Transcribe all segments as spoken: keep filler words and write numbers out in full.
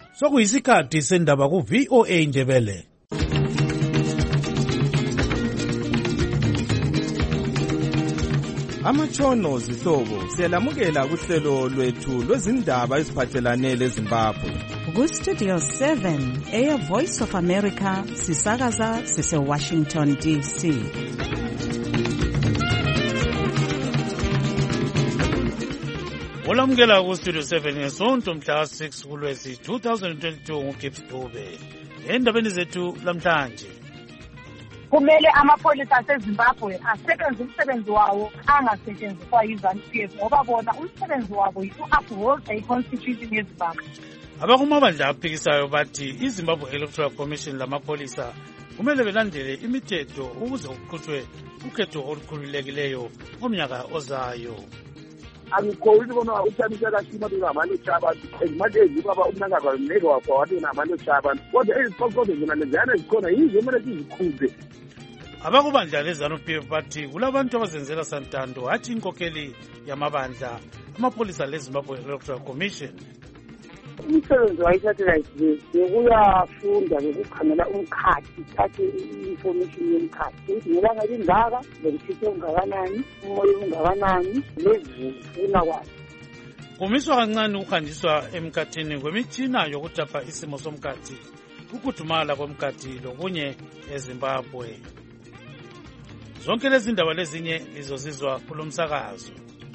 Sokuyisikhathi sendaba ku V O A Ndebele. Amatshono zihlobo siyalamukela kuhlelo lwethu lwezindaba eziphathelane leZimbabwe. Ku Studio seven, Air Voice of America, sisakaza sise Washington D C. Olamukela ku Studio seven ngesonto mhla six kuLwezi twenty twenty-two nguGibbs Dube. Endabeni zethu lamhlanje. Kumele amapolisa aseZimbabwe asebenze umsebenzi wawo angasetshenziswa yiZANU P F ngoba bona umsebenzi wabo yi-uphold a constitution yeZimbabwe. Abakumabandla aphikisayo bathi iZimbabwe Electoral Commission lamapolisa kumele belandele imithetho ukuze kuqhutshwe ukhetho olukhululekileyo ngomnyaka ozayo. Angikholwa bona uthamisa kaShima bengabalo chabantu ezimadezi baba umnangaba mneke wakho wathi namalo chabantu kodwa eziqoqodo zona lezana zikhona yizo kumele sizikhuphe. Abakubandla leZANU P F bathi kulabantu abazenzela santando hathi inkokheli yamabandla amapolisa leZimbabwe Electoral Commission. Umsebenzi wayithathela nje ukuyafunda nokukhangela umkhathi thathe information yomkhathi ukuthi ngelanga lingaka lokuthithe ungakanani umoya ungakanani nezifuna kwazo. Kumiswa kancane ukuhanjiswa emkhathini kwemitshina yokutapha isimo somkhathi ukudumala komkhathi lokunye eZimbabwe. Zonke lezi ndaba lezinye lizozizwa kulomsakazo.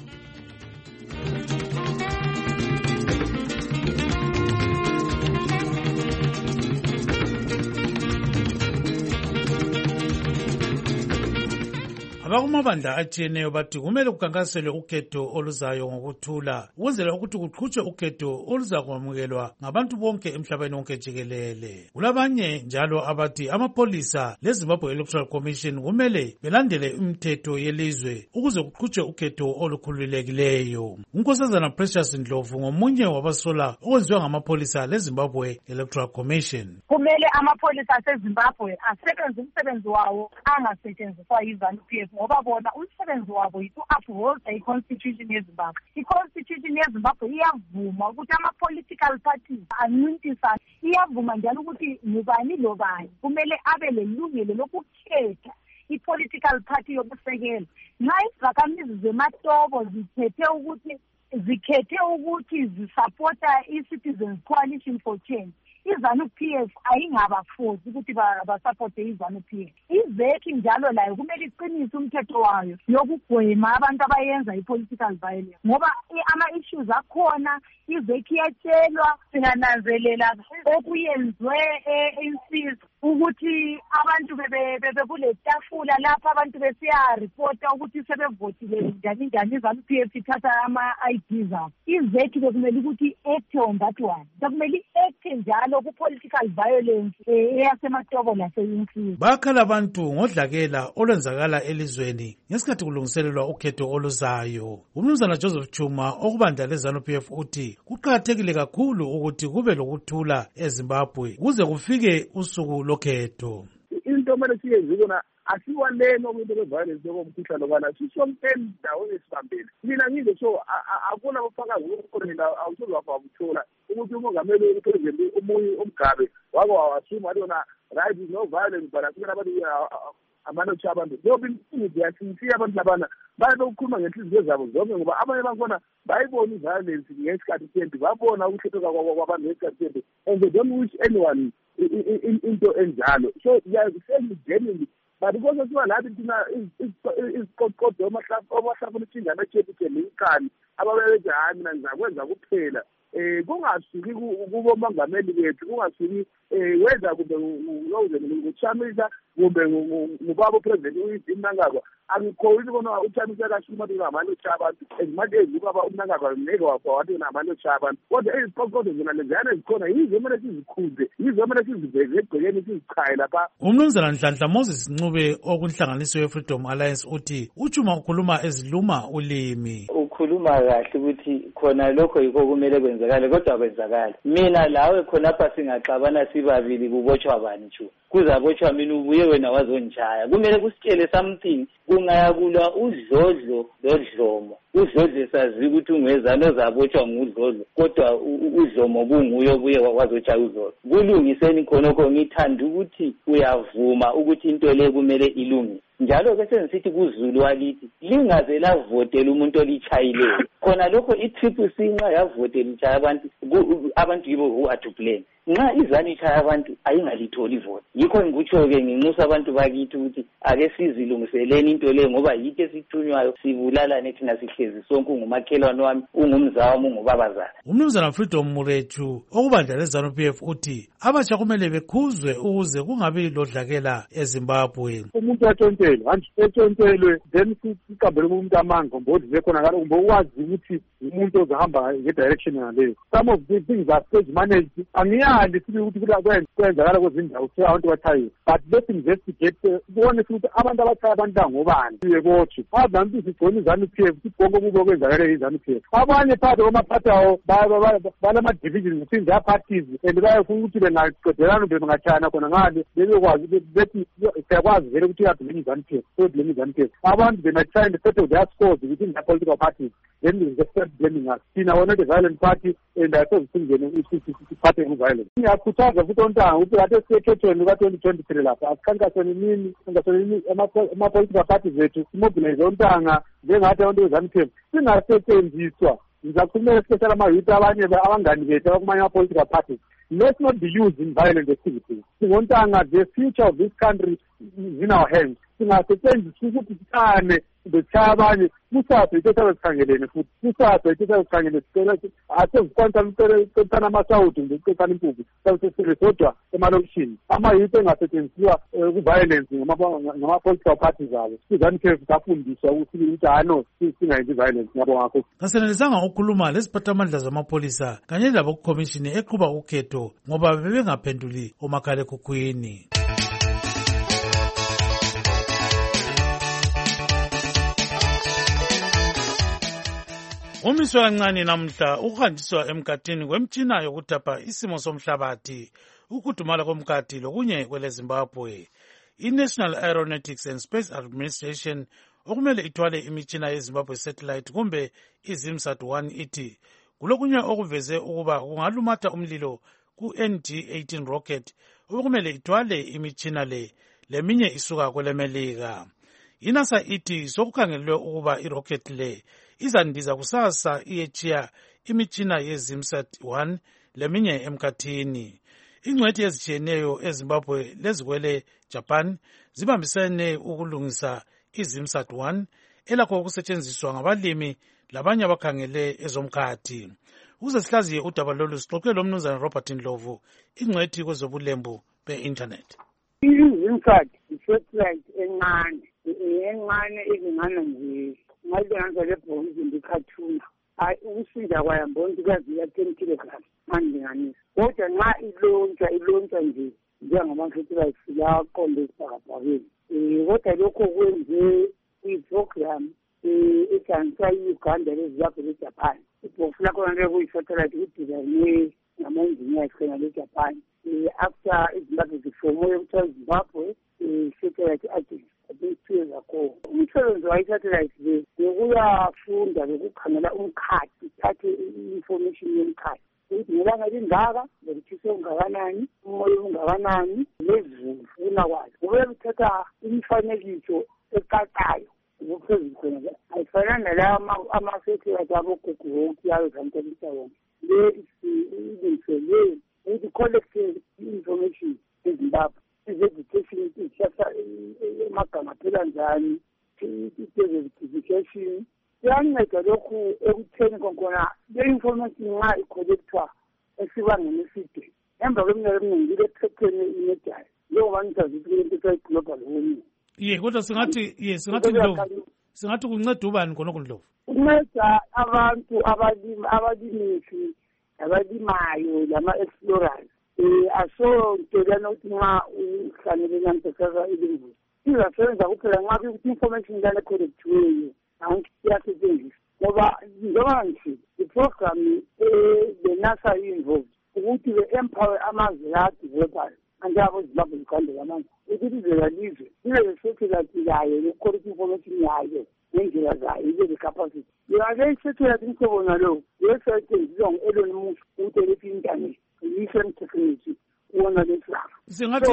Abakumabandla atshiyeneyo bathi kumele kukhankaselwe ukhetho oluzayo ngokuthula ukwenzela ukuthi kuqhutshwe ukhetho oluzakwamukelwa ngabantu bonke emhlabeni wonke jikelele. Kulabanye njalo abathi amapolisa leZimbabwe Electoral Commission kumele belandele imithetho yelizwe ukuze kuqhutshwe ukhetho olukhululekileyo. Unkosazana Precious Ndlovu ngomunye wabasola okwenziwa ngamapolisa leZimbabwe Electoral Commission. Kumele amapolisa aseZimbabwe asebenze umsebenzi wawo angasetshenziswa yiZANU P F ngoba bona umsebenzi wabo yi-uphold a constitution yeZimbabwe. I-constitution yeZimbabwe iyavuma ukuthi ama-political parties ancintisane, iyavuma njalo ukuthi ngubani lobani kumele abe lelungelo lokukhetha i-political party yokusekela. Nxa izakhamizi zematobo zikhethe ukuthi zikhethe ukuthi zisupporta i-Citizens Coalition for Change, iZANU P F ayingabaforce ukuthi basupporte iZANU P F. Izeki njalo layo kumele iqinise umthetho wayo yokugwema abantu abayenza i-political violence ngoba ama-issues akhona. Izeki iyatshelwa singananzelela okuyenzwe insizwa ukuthi abantu bebekule tafula lapha abantu besiyaripota ukuthi sebevotile njani njani iZANU P F ithatha ama-I D zabo. Izeki bekumele ukuthi act on that one. Bekumele act njalo ku-political violence eyasematobo laseyinsiza. Bakhala abantu ngodlakela olwenzakala elizweni ngesikhathi kulungiselelwa ukhetho oluzayo. Umnumzana Joseph Chuma okubandla leZANU P F uthi kuqakathekile kakhulu ukuthi kube lokuthula eZimbabwe kuze kufike usuku lokhetho. Into kumele siyenze kona asiwaleno kwinto kweviolence yokomkhuhlane lokwana sisonke endaweni esibambile. Mina ngize so akuna ubufakazi bokukhona awusoze wabuthola ukuthi umongameli wepresident umunye umgabe wako wawasuma lona right is no violence but akumele abantu amano chabantu ngoba imfundo yasinsiya abantu labana baye ukukhuluma ngenhliziyo zabo zonke ngoba abanye bakhona bayibona iviolence ngesikhathi sempi babona ukuthetha kwabantu ngesikhathi sempi and they don't wish anyone into enjalo. So genuinely but because siba lathi thina isiqoqodo omahlafu lithingana echepithele inkani ababebethi hayi mina ngizakwenza kuphela eh kungasuki kubo mongameli bethu kungasuki whether kumbe uloze ngokuchamisa kumbe ngubaba president uyizinangaba angikholwa bona uchamisa kaShima bengabalo chabantu ezimadezi baba umnangaba mneke wakho wathi namalo chabantu kodwa eziqoqodo zona lezana zikhona yizo kumele sizikhuphe yizo kumele siziveze egcekeni sizichaye lapha. Umnumzana Nhlanhla Moses Ncube okunhlanganiso ye-Freedom Alliance uthi uJuma ukhuluma eziluma ulimi. Ukhuluma kahle ukuthi khona lokho yikho kumele kwenzakale kodwa kwenzakala. Mina lawe khonapha singaxabana sibabili kubotshwa bani nje. Kuzabotshwa mina ubuye wena wazonjaya. Kumele kusitshele something kungayakulwa udlodlo lodlomo. uZodle sazi ukuthi ungwezana ozabotshwa ngudlodlo kodwa uDlomo kunguye obuye wazotshaya uZodlo. Kulungiseni khonokho ngithanda ukuthi uyavuma ukuthi into le kumele ilungise. Njalo ke sengisithi kuZulu walithi lingaze lavotela umuntu olichayileyo. Khona lokho i-triple C nxa yavotela ichaya abantu abantu yibo who are to blame. Nxa izani ichaya abantu ayingalitholi ivoti. Yikho ngikutsho-ke nginxusa abantu bakithi ukuthi ake sizilungiseleni into le ngoba yitho esithunywayo sibulalane thina sihlezi sonke ungumakhelwane wami ungumzawami ungubabazana. Umnumzana Freedom Muretu okubandla leZANU P F uthi abatsha kumele bekhuzwe ukuze kungabi lodlakela eZimbabwe. Umuntu athontele manje etshontshelwe then sikambele umuntu amanga ngoba zikhona ngalo ngoba ukwazi ukuthi umuntu ozahamba ngedirection ngaleyo. Some of these things are stage managed. Angiyali sibe ukuthi kula kwenzakala kwezindawo abantu bathayiwe. But let's investigate kubone ukuthi abantu abathaya abantu ngobani yebothi. Abantu sigcona iZANU P F sibonke kubo kwenzakala iZANU P F. Abanye phakathi kwamaphathawo balama divisions between their parties and bayafuna ukuthi bengaqedelana bengathana khona ngale bebekwazi bethi siyakwazi vele ukuthi uyabhilini iZANU P F. So blame iZANU P F. Abantu they might try to settle their scores within their political parties. Then they just start blaming us. Thina wona the violent party and I thought singene party of violence. Ngiyakhuthaza futhi ontanga ukuthi ade sekhethweni ka twenty twenty-three lapha asikhankaseni nini singasoni ama political parties zethu mobilize ontanga njengathi abantu beZANU P F singasetshenziswa. Ngizakhulumela special ama-youth abanye abangani bethu abakumanye ama-political parties. Let's not be used in violent activities. Singontanga, the future of this country is in our hands. Singasetshenziswa ukuthi sithane bechaya abanye kusapho into esasikhangelene futhi kusapho into esasikhangelene sicela asezikwanisa ukuqethana amasawuthi ngokuqethana impuphu sasesisodwa emalokishini ama-youth engasetshenziswa ku-violence ngama-political parties abo iZANU P F safundiswa ukuthi ano singayenzi i-violence ngabo ngakho. Kasenelisanga ukukhuluma leziphathamandla zamapholisa kanye labo kukhomishini eqhuba ukhetho ngoba bebengaphenduli omakhalekhukhwini. Umiswa kancane namhla ukuhanjiswa emkhathini kwemtshina yokutapha isimo somhlabathi ukudumala komkhathi lokunye kwele Zimbabwe. I-National Aeronautics and Space Administration okumele ithwale imitshina yeZimbabwe satellite kumbe i-ZIMSAT one ithi kulokunye okuveze ukuba kungalumatha umlilo ku-N G eighteen rocket okumele ithwale imitshina le leminye isuka kwelemelika. I-NASA ithi sokukhangelwe ukuba i-rocket le izandiza kusasa iyechiya imitshina yeZIMSAT one leminye emkhathini. Ingcwethi ezitshiyeneyo eZimbabwe lezikwele Japan zibambisene ukulungisa iZIMSAT one elakho ukusetshenziswa ngabalimi labanye abakhangele ezomkhathi. Ukuze sihlaziye udaba lolu sixoxe lomnumzana Robert Ndlovu ingcwethi kwezobulembu be-internet. iZIMSAT i-satellite encane encane ezingana nje ngayilenza lebhokisi ndikhathuna hayi ukusinda kwayo mbona kuyaziya ten kilograms mandinganisa kodwa nxa ilontsha ilontsha nje njengama-satellite laqonda esibhakabhakeni um kodwa lokho kwenze i-program ehlanganisa i-Uganda leZimbabwe leJapan. Ibhokisi lakhona lekuyi-satellite kudizayinwe ngama-engineers khona leJapan um after iZimbabwe zifomoye kuthiwa Zimbabwe satellite agency two ago. Umsebenzi wayi-satellite le bekuyafunda bekukhangela umkhathi thathe i-information yomkhathi ukuthi ngelanga lingaka lekutshise ungakanani umoya ungakanani lezulu funa kwayo kube kuthatha imifanekiso ecacayo ukuphezulu khona ayifanani nalawa ama-satellite abogogo wonke yayo zantelisa wonke le ilungiselwe ukuthi collecte i-information eZimbabwe i-vegetation isihlahla amagama aphela njani i-desertification kuyanceda lokhu ekutheni konkona le-information nxa icollectwa esibangeni eside emva kweminyaka eminingi ile-phepheni imediayo njengoba ngisazi ukuthi kulento ethiwa i-global warming. Ye kodwa singathi ye singathi Ndlovu singathi kunceda ubani khonokho Ndlovu? Kunceda abantu abalimi abalimisi abalimayo lama-explorers um aso ntelana ukuthi nxa uhlangele nyantseseka ilimbuzi izasebenza kuphela nxa kukuthi information lana ecollectiweyo angithi iyasetshenziswa ngoba njengoba ngithi iprogram le-NASA i-involved ukuthi be-empower amazwe la-developayo anjengabo Zimbabwe Uganda lamanje ukuthi izela lizwe ibe le-satellite yayo le-quality information yayo ngendlela zayo ibe le-capacity ngake isethelathi imhlobo lo yesetshenziswa ngu-Elon Musk ukuthi internet yisem technology kuwona lesaba. Singathi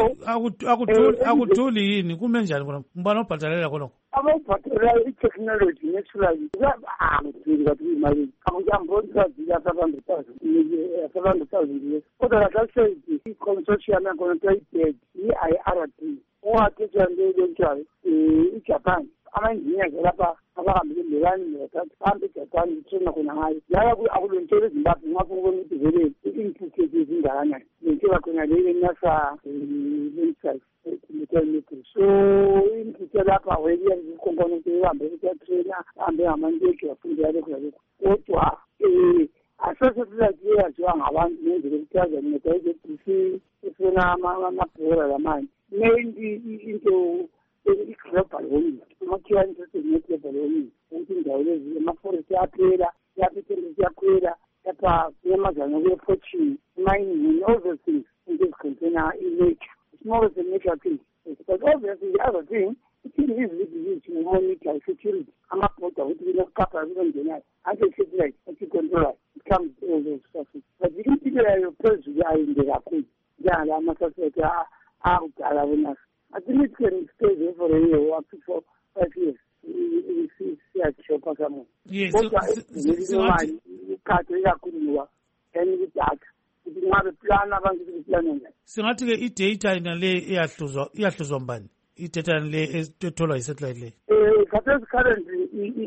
akuthuli yini kume njani khona ngibana obhatalela khonokho? Ababhatalela i-technology naturally angithini kathi imali akujamboni kazi asabantu thousand asabantu thousand years kodwa kahle i-consortium yakhona kuthiwa i-I R D owathethwa njengenjalo i-Japan ama-engineers lapha abahambe belani nothatha hambe eJapan ngithena khona ngayo yaya akulentshela eZimbabwe ngapho ukubona ukuthi vele i-input ezingakanani lentshela khona le eNASA lensite emithetho so input lapha weya component ehambe eyatrainer hambe ngamanteki yafunda lokho lokho kodwa eh asosiyete yaziwa ngabantu ngendlela ekuthaza ngetayizesi esona amabhora lamanje maybe into i-global warming amakhiwa global warming ukuthi indawo lezi amaforest yaphela yaphi yaphela lapha kuyamazana kuye-poaching mining all those things into ezicontainer i-nature it's more of a nature thing but obviously the other thing ithini izizithi umonitor security amabhoda ukuthi kunokukapha kunongenayo ante-satellite ati-control it comes all those stuff but impilo yayo phezulu ayinde kakhulu njengala ama-satellite akudala bonasa I think it can stay there for a year up to four, five years. We see see a someone. Yes, singathi ikakhuluwa and data. Singabe plan abantu plan njani. Singathi ke i-data nale iyahluzwa iyahluzwa mbani? I-data le etholwa yi-satellite le. Eh khathesi currently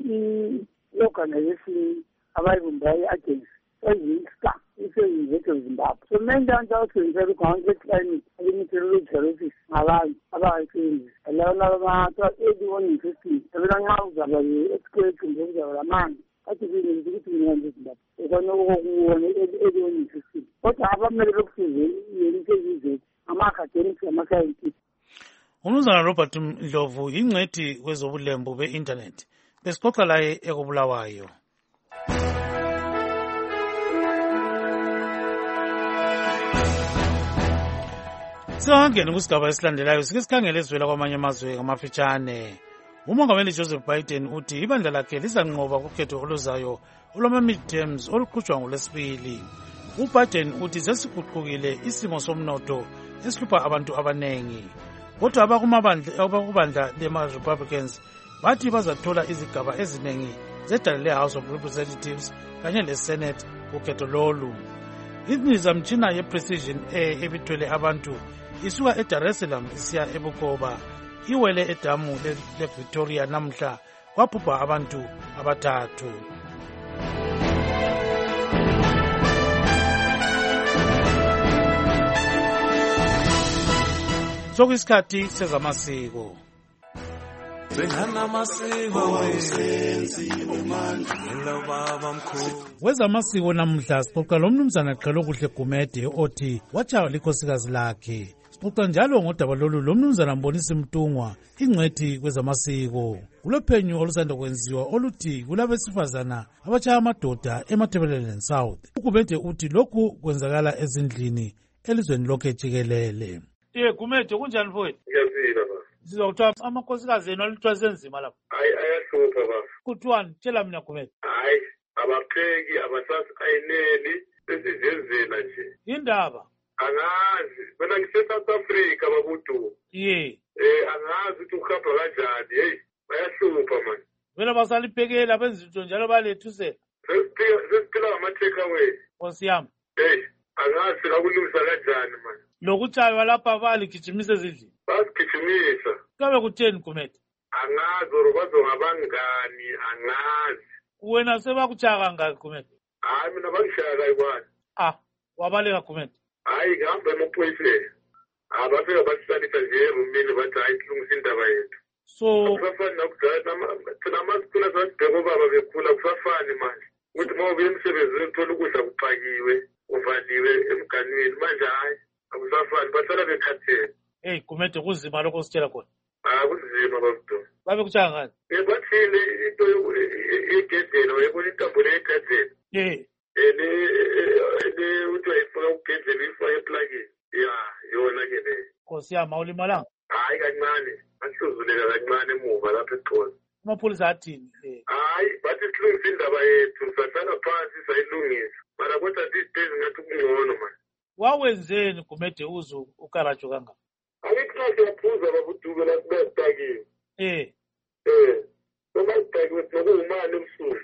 i-organization abayibumbayo i-agency ezinsta iseyinzetho Zimbabwe. So manje anjawusenzela ukhangela climate meteorological office ngabantu abayisebenzisa. Lawa abantu eighty-one in fifteen ebona nxa uzaba yi-earthquake njengezaba lamanje athi ukuthi ukuthi mina Zimbabwe ekona ukuwona eighty-one in fifteen kodwa abamele lokusizwe yento ezizethu ama-academics ama-scientists. Umnumzana Robert Ndlovu ingcwethi kwezobulembu be-internet besixoxa laye ekubulawayo. Singangena kusigaba esilandelayo sike sikhangele esivela kwamanye amazwe ngamafitshane. Umongameli Joseph Biden uthi ibandla lakhe lizanqoba kukhetho oluzayo olwama-midterms oluqhutshwa ngolwesibili. UBiden uthi sesiguqukile isimo somnotho esihlupha abantu abanengi. Kodwa abakubandla lema-Republicans bathi bazathola izigaba eziningi zedala le-House of Representatives kanye le-Senate kukhetho lolu. Imizamtshina ye-Precision Air ebithwele abantu isuka eDar es Salaam isiya eBukoba iwele edamu le-Victoria namhla kwabhubha abantu abathathu. Sokuyisikhathi sezamasiko. Wezamasiko namhla sixoxa lomnumzana Qhelokuhle Gumede othi watshaywa likhosikazi lakhe. Sixoxa njalo ngodaba lolu lomnumzana Mbonisi Mtungwa ingcwethi kwezamasiko. Kulophenyo olusanda kwenziwa oluthi kulabesifazana abatshaya amadoda eMatabeleland South. uGumede uthi lokhu kwenzakala ezindlini elizweni lonke jikelele. Ye Gumede kunjani mfowethu? Ngiyazila baba. Sizokuthiwa amakhosikazi enu alithwase nzima lapha. Hayi ayahlupha baba. Kuthiwani? Tshela mina Gumede. Hayi abapheki abasasi ayineli sesizenzela nje. Indaba? Angazi mina ngise-South Africa babudu. Ye. Eh angazi ukuthi ukuhamba kanjani. Hey bayahlupha manje. Wena basaliphekela benza into njalo balethusela. Sesiphila ngama-take away. Nkosi yami. Hey angazi lakulungisa kanjani manje. Lokutshaywa lapha baligijimise ezindlini. Basigijimisa. Kabe kutheni Gumede? Angazi or bazongabangani angazi. Wena sebakutshaya kangaki Gumede? Hayi mina bangishaya kayibani. Ah, wabaleka Gumede. Hayi ngihamba emaphoyiseni. Abafika basisalisa nje erumini bathi hayi silungisa indaba yethu. So kusafani nakudala thina masikhula sasibheka obaba bekhula kusafani manje. Ukuthi uma ubuye emsebenzini uthola ukudla kuphakiwe uvaliwe emganwini manje hayi akusafani basala bekhathele. Hey Gumede kuzima lokho sitshela khona. Ah kunzima babudo. Babe kuthanga ngani? Eh bathile into egedeni oyibona intambo legedeni. Eh. Ele ele uthi ayifaka ugedeni ifaka eplugini. Ya yona ke le. Nkosi yami awulimalanga? Hayi kancane. Asizuleka kancane emuva lapha eqhola. Amapholisa athini? Hayi bathi silungisa indaba bazayilungisa mara kodwa these days ngathi kungcono manje. Wawenzeni Gumede uzu ukaratsho kangaka? Angithi xa siyaphuza babuduke la sibe sidakiwe. Eh. Eh. Noma sidakiwe sinokuwumani ebusuku.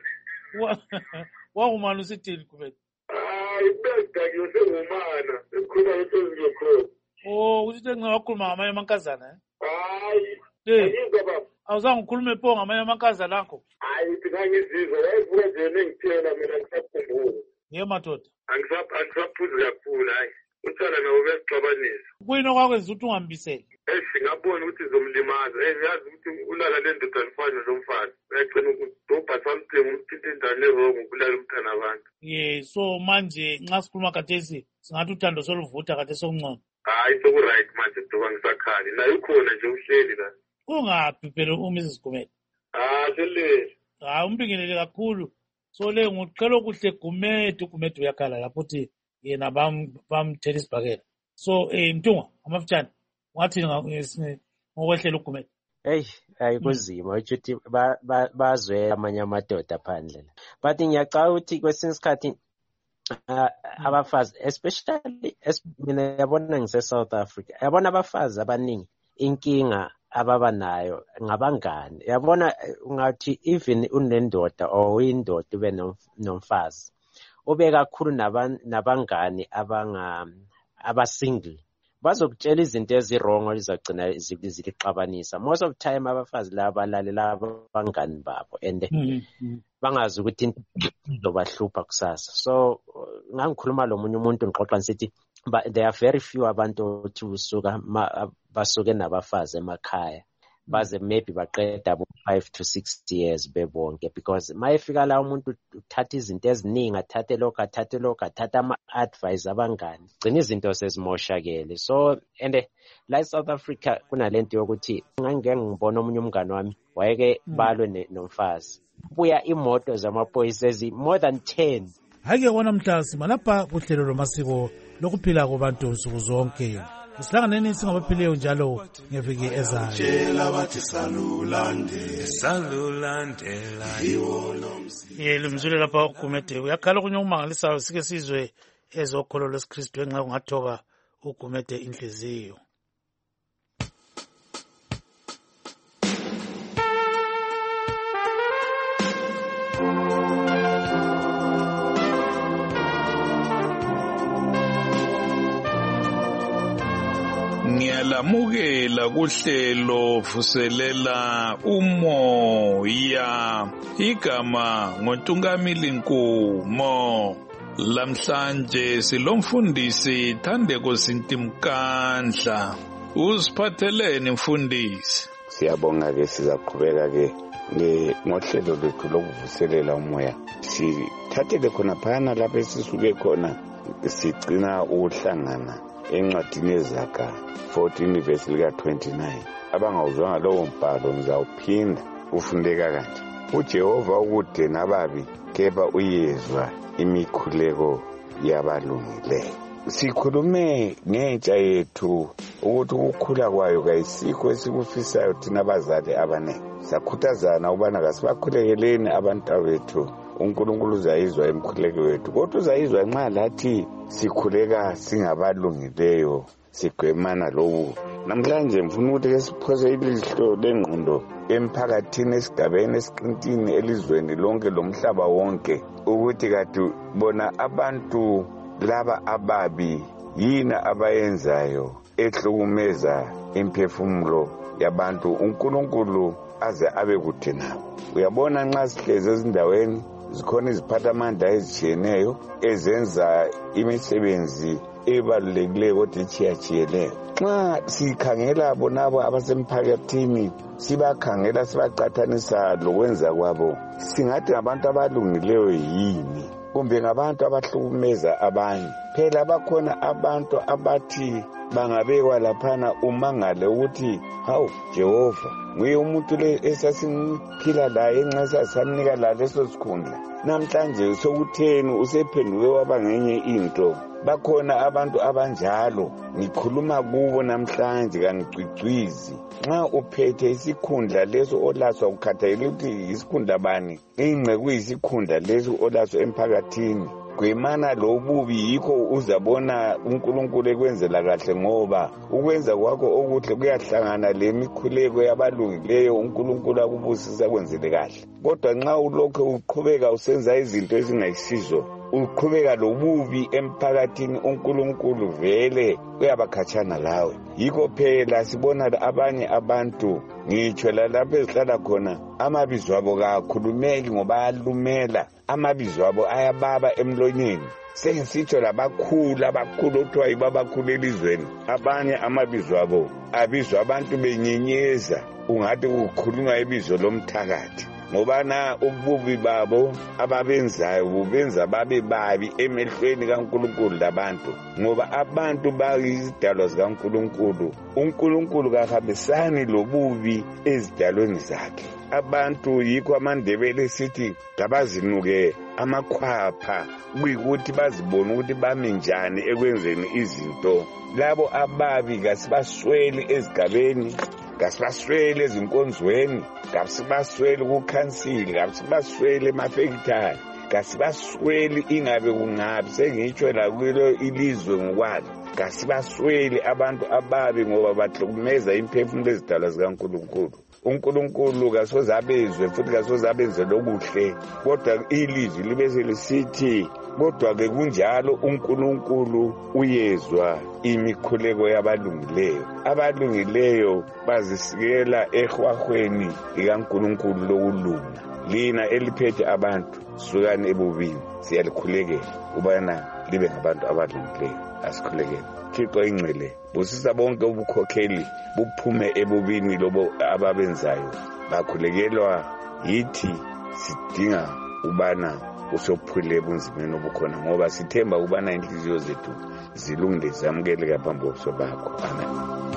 Wawumani usithini Gumede? Hayi sibe sidakiwe sengumana esikhuluma ngesenziyokhona. Oh, uthi nxa wakhuluma ngamanye amankazana eh? Hayi. Eh. Ngizwa baba. Awuzange ukhulume pho ngamanye amankazana akho? Hayi ngingangizizwa wayivuka nje nengithena mina ngisakhumbula. Ye madoda. Angisaphuzi kakhulu hayi. Uthana nawo besixabanisa. Kuyini okwakwenza ukuthi ungambisele? Eh singabona ukuthi izomlimaza. Eh yazi ukuthi ulala lendoda alifani nomfazi. Uyagcina ukudobha something umthinta indane wrong ukulala umntana abantu. Yeah, so manje nxa sikhuluma khathesi singathi uthando soluvutha khathesi okungcono. Hayi soku right manje doba ngisakhali. Nayo khona nje uhleli la. Ungaphi phela uMrs Gumede? Ah selele. Hayi umbingelele kakhulu. So le nguqhela okuhle Gumede Gumede uyakhala lapho uthi yena bam bamthela isibhakela. So eh Mtunga amafutshane wathi ngokwehlela uGumede. Hey ayikuzima ukuthi bazwe amanye amadoda phandle. But ngiyacabanga ukuthi kwesinye isikhathi abafazi especially mina yabona ngise South Africa yabona abafazi abaningi inkinga ababa nayo ngabangani yabona ungathi even unendoda or uyindoda ube nomfazi ube kakhulu nabangani abanga abasingle bazokutshela izinto ezirong ezizagcina zilixabanisa. Most of time abafazi laba balalela abangani babo and bangazi ukuthi into izobahlupha kusasa. So ngangikhuluma lo munye umuntu ngixoxa ngithi but there are very few abantu othi usuka basuke nabafazi emakhaya baze maybe baqeda bo five to six years bebonke because mayefika la umuntu uthatha izinto eziningi athathe lokho athathe lokho athatha ama advice abangani gcina izinto sezimoshakele. So and la South Africa kunalento yokuthi ngangeke ngibona omunye umngane wami wayeke balwe nomfazi buya imoto zamaphoyisa more than ten. Hake wona mhlasi malapha kuhlelo lomasiko lokuphila kwabantu nsuku zonke. Sihlanganeni singabaphileyo njalo ngeviki ezayo. Tshela bathi salulande salulandela yelo mzule lapha uGumede uyakhala kunye umangalisayo sike sizwe ezokholo lwesikristu enxa kungathoka uGumede inhliziyo. Ngiyalamukela kuhlelo vuselela umoya igama ngoNtungamili Nkumo. Lamhlanje silomfundisi Thandeko Sintimkandla. Usiphatheleni mfundisi? Siyabonga ke sizaqhubeka ke ngohlelo lwethu lokuvuselela umoya. Sithathele khona phana lapho esisuke khona sigcina ukuhlangana encwadini eZaga fourteen verse lika twenty-nine. Abangawuzwanga lowo mbhalo ngizawuphinda ufundeka kanje. uJehova ukude nababi kepha uyezwa imikhuleko yabalungileyo. Sikhulume ngentsha yethu ukuthi ukukhula kwayo kayisikho esikufisayo thina abazali abaningi. Sakhuthazana ubana kasibakhulekeleni abantu bethu. uNkulunkulu uzayizwa emkhuleko wethu kodwa uzayizwa nxa lathi sikhuleka singabalungileyo sigwemana lowo. Namhlanje mfuna ukuthi ke siphose ilihlo lengqondo emphakathini esigabeni esiqintini elizweni lonke lomhlaba wonke ukuthi kade bona abantu laba ababi yini abayenzayo ehlukumeza imphefumulo yabantu uNkulunkulu aze abe kude nabo. Uyabona nxa sihlezi ezindaweni zikhona iziphathamandla ezitshiyeneyo ezenza imisebenzi ebalulekileyo kodwa itshiyatshiyeneyo. Nxa sikhangela bonabo abasemphakathini sibakhangela sibacathanisa lokwenza kwabo singathi ngabantu abalungileyo yini kumbe ngabantu abahlukumeza abanye. Phela bakhona abantu abathi bangabekwa laphana umangale ukuthi hawu Jehova nguye umuntu le esasiphila laye enxa samnika la leso sikhundla namhlanje sokutheni usephenduke waba ngenye into. Bakhona abantu abanjalo ngikhuluma kubo namhlanje kangicwicwizi. Nxa uphethe isikhundla leso olaso ukhathalele ukuthi isikhundla bani ingce kuyisikhundla leso olaso emphakathini gwemana lobubi yikho uzabona uNkulunkulu ekwenzela kahle ngoba ukwenza kwakho okuhle kuyahlangana lemikhuleko yabalungileyo uNkulunkulu akubusisa kwenzele kahle. Kodwa nxa ulokho uqhubeka usenza izinto ezingayisizo uqhubeka lobubi emphakathini uNkulunkulu vele uyabakhatshana lawe. Yikho phela sibona abanye abantu ngitsho lapho ezihlala khona amabizo abo kakhulumeki ngoba ayalumela, amabizo abo ayababa emlonyeni. Sengisitsho labakhulu abakhulu othiwa yibo abakhulu elizweni, abanye amabizo abo abizwa abantu benyenyeza ungathi kukhulunywa ibizo lomthakathi. Ngoba na ububi babo ababenzayo bubenza babe babi emehlweni kaNkulunkulu labantu, ngoba abantu bayizidalwa zikaNkulunkulu. uNkulunkulu kahambisani lobubi ezidalweni zakhe. Abantu yikho amaNdebele sithi ngabazinuke amakhwapha kuyikuthi bazibone ukuthi bame njani ekwenzeni izinto. Labo ababi kasibasweli ezigabeni, kasibaswele ezinkonzweni, kasibaswele kukhansili, kasibaswele emafekithari, kasibaswele ingabe kungabi sengitsho la kulo ilizwe ngokwalo. Kasibaswele abantu ababi ngoba bahlukumeza imphefumulo ezidalwa zikaNkulunkulu. uNkulunkulu kasoze abezwe futhi kasoze abenze lokuhle, kodwa ilizwi libe selisithi kodwa ke kunjalo uNkulunkulu uyezwa imikhuleko yabalungileyo. Abalungileyo bazisikela ehwahweni likaNkulunkulu lokulunga. Lina eliphethe abantu sukani ebubini siyalikhulekela ubana libe ngabantu abalungileyo. Asikhulekele Thixo ingcele busisa bonke ubukhokheli buphume ebubini lobo ababenzayo. Bakhulekelwa yithi sidinga ubana usophule ebunzimeni obukhona ngoba sithemba ubana inhliziyo zethu zilungile zamukeleka phambi kobuso bakho. Amen.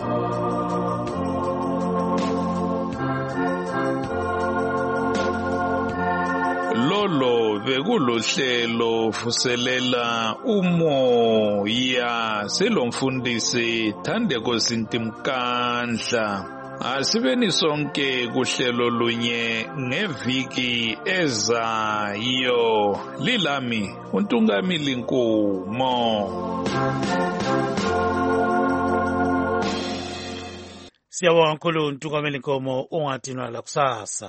Lolo bekulohlelo vuselela umoya selomfundisi Thandeko Sintimkandla. Asibeni sonke kuhlelo lunye ngeviki ezayo. Lilami uNtungamili Nkumo. Siyabonga kakhulu uNtungamili Nkumo, ungatinwa la kusasa.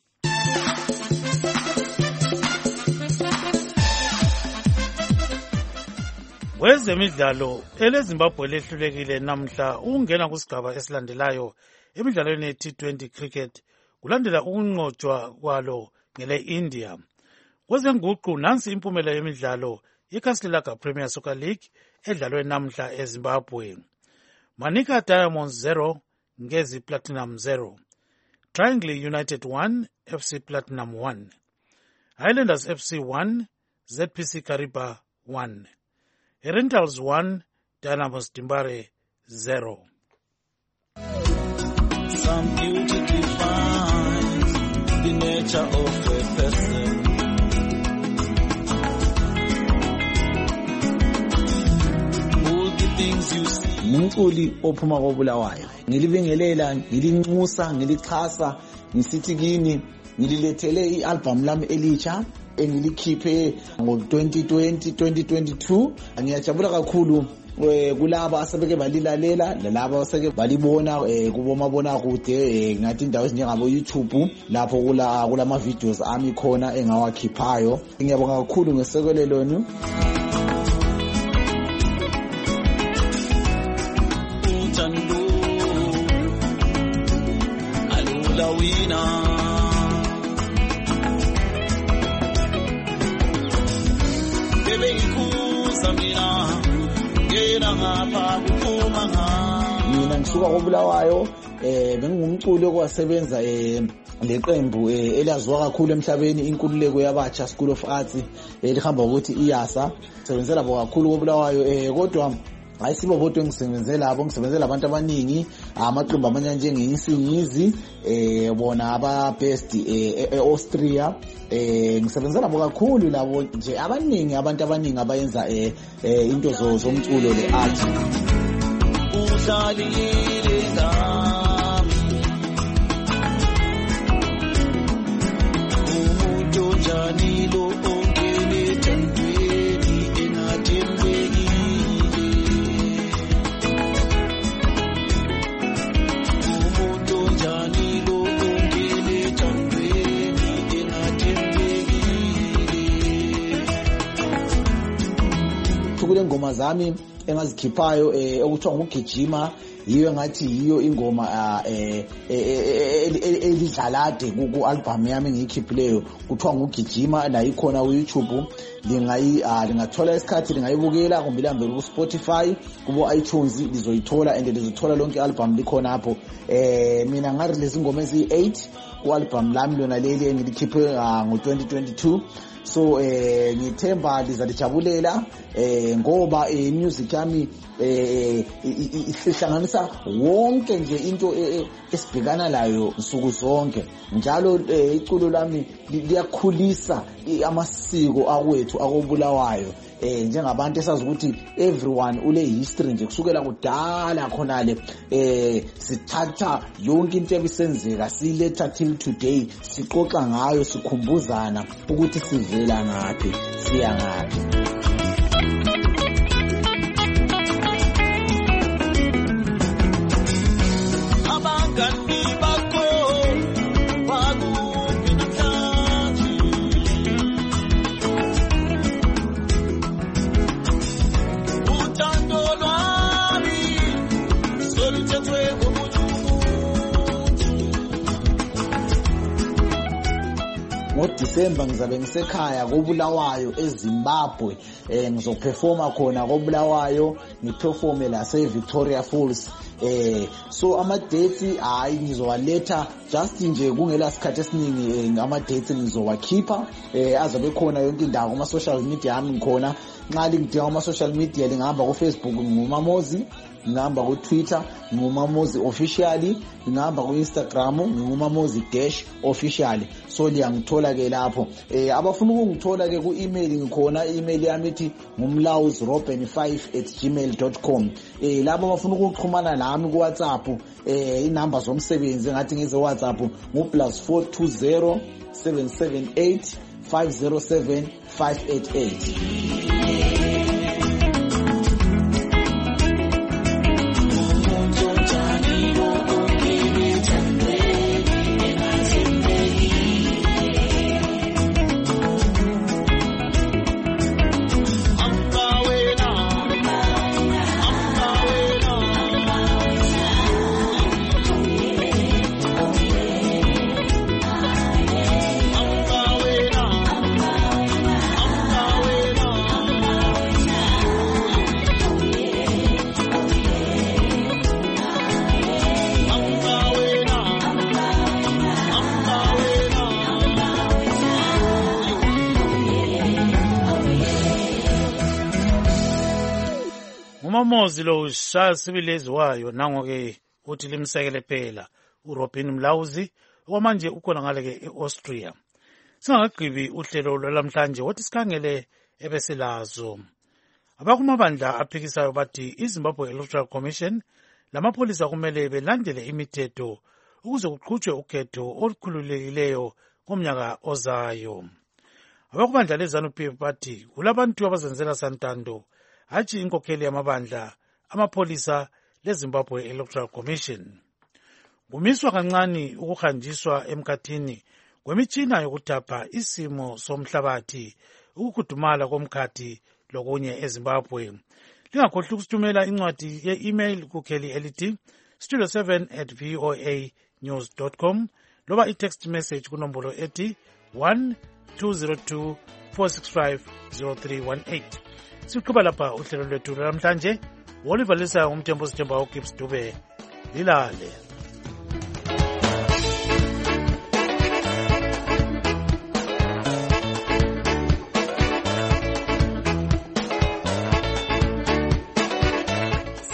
Wezemidlalo eleZimbabwe lehlulekile namhla ungena kusigaba esilandelayo emidlalweni ye T twenty cricket kulandela ukunqotshwa kwalo ngele India. Kwezenguqu nansi impumela yemidlalo yeKasrilaka Premier Soccer League edlalwe namhla eZimbabwe. Manika Diamonds zero, Ngezi Platinum zero. Triangle United one, F C Platinum one. Highlanders F C one, Z P C Kariba one. Rentals one, Dynamos Dimbare zero. Some beauty defines the nature of a person. All the things you see. Ngumculi ophuma koBulawayo. Ngilibingelela, ngilinxusa, ngilixhasa, ngisithi kini ngililethele i-album lami elitsha engilikhiphe ngo-twenty twenty twenty twenty-two. Ngiyajabula kakhulu kulaba asebeke balilalela lalabo aseke balibona kubomabona kude ngathi indawo ezinjengabo YouTube lapho kula kulama videos ami khona engawakhiphayo. Ngiyabonga kakhulu ngesekelelo lenu. Alula wina mina ngisuka koBulawayo, eh bengumculi okwasebenza eh leqembu elaziwa kakhulu emhlabeni inkululeko yabatsha School of Arts elihamba ukuthi iyasa sebenzela bo kakhulu koBulawayo, eh kodwa hayi sibo bodwa engisebenzela labo ngisebenzela abantu abaningi amaqembu amanye njengeinsingizi eh bona aba best eAustria eh ngisebenzela labo kakhulu labo nje abaningi abantu abaningi abayenza eh into zomculo le art usalile ngami umuntu janilo kule ngoma zami engazikhiphayo eh okuthiwa ngugijima yiyo ngathi yiyo ingoma eh elidlalade ku album yami engiyikhiphileyo kuthiwa ngugijima la ikhona ku YouTube lingayi lingathola isikhathi lingayibukela kumbe lihambe ku Spotify kubo iTunes lizoyithola and lizothola lonke album likhona hapo eh mina ngarelease ingoma ezi eight ku album lami lona leli engilikhiphe ngo twenty twenty-two so eh ngithemba lizalijabulela eh ngoba eh music yami eh ihlanganisa wonke nje into esibhekana layo nsuku zonke njalo iculo lami liyakhulisa amasiko akwethu akobulawayo eh njengabantu esazi ukuthi everyone ule history nje kusukela kudala khonale eh sithatha yonke into ebisenzeka siletha till today sixoxa ngayo sikhumbuzana ukuthi sivela ngaphi siya ngaphi ngoDisemba ngizabe ngisekhaya koBulawayo eZimbabwe eh ngizoperforma khona koBulawayo ngiperforme la seVictoria Falls eh so ama dates hayi ngizowaletha just nje kungela sikhathi esiningi ngama dates ngizowakhipha eh azabe khona yonke indawo kuma social media yami ngikhona nxa lingidinga kuma social media lingahamba ku Facebook nguMamozi ngihamba ku Twitter nguMamozi officially ngihamba ku Instagram nguMamozi dash officially so liyangithola ke lapho eh abafuna ukungithola ke ku email ngikhona email yami ethi ngumlawuzi robben five at gmail dot com eh labo abafuna ukuxhumana nami ku WhatsApp eh inamba zomsebenzi ngathi ngize WhatsApp ngu plus four two zero seven seven eight five zero seven five eight eight. uMamozi lo ushaya sibilezi wayo nango ke uthi limsekele phela uRobin Mlawuzi okwamanje ukhona ngale ke eAustria. Singakagqibi uhlelo lwalamhlanje wathi sikhangele ebesilazo. Abakumabandla aphikisayo bathi iZimbabwe Electoral Commission lamapolisa kumele belandele imithetho ukuze kuqhutshwe ukhetho olukhululekileyo ngomnyaka ozayo. Abakubandla leZANU-P F bathi kulabantu abazenzela santando hatshi inkokheli yamabandla amapolisa leZimbabwe Electoral Commission. Kumiswa kancane ukuhanjiswa emkhathini kwemitshina yokuthapha isimo somhlabathi ukukhudumala komkhathi lokunye eZimbabwe. Lingakhohlwa ukusithumela incwadi ye-email kukheli elithi studio seven at voa news dot com loba i-text message kunombolo ethi one two zero two four six five zero three one eight. Siqhuba lapha uhlelo lwethu namhlanje wolivalisa umthembo sithemba uGibbs Dube lilale.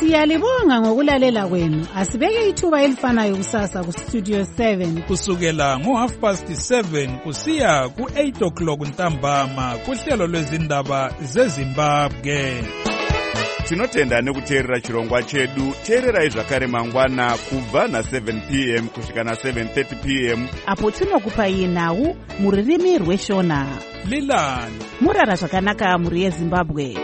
Siyalibonga ngokulalela kwenu. Asibeke ithuba elifanayo kusasa ku Studio seven kusukela ngo half past seven kusiya ku eight o'clock ntambama kuhlelo lwezindaba zeZimbabwe. Tinotenda nekuteerera chirongwa chedu. Teererai zvakare mangwana kubva na seven p m kusvika na seven thirty p m apo tinokupai nhau muririmi rweshona. Lilani murara zvakanaka muri yeZimbabwe.